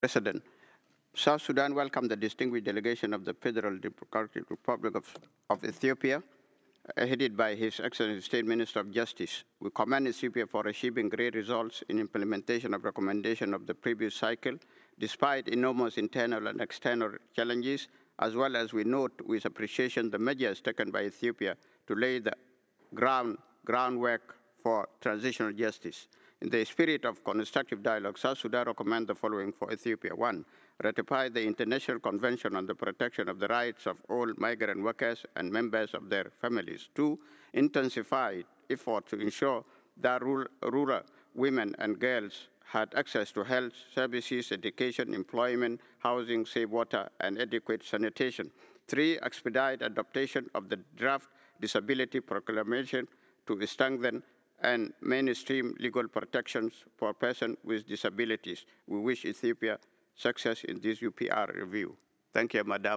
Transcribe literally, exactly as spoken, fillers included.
President, South Sudan welcomed the distinguished delegation of the Federal Democratic Republic of, of Ethiopia, uh, headed by His Excellency State Minister of Justice. We commend Ethiopia for achieving great results in implementation of recommendations of the previous cycle, despite enormous internal and external challenges, as well as we note with appreciation the measures taken by Ethiopia to lay the ground, groundwork for transitional justice. In the spirit of constructive dialogue, South Sudan recommends the following for Ethiopia. One, ratify the International Convention on the Protection of the Rights of All Migrant Workers and Members of Their Families. Two, intensify efforts to ensure that rural women and girls had access to health services, education, employment, housing, safe water, and adequate sanitation. Three, expedite adoption of the draft disability proclamation to strengthen and mainstream legal protections for persons with disabilities. We wish Ethiopia success in this U P R review. Thank you, Madam.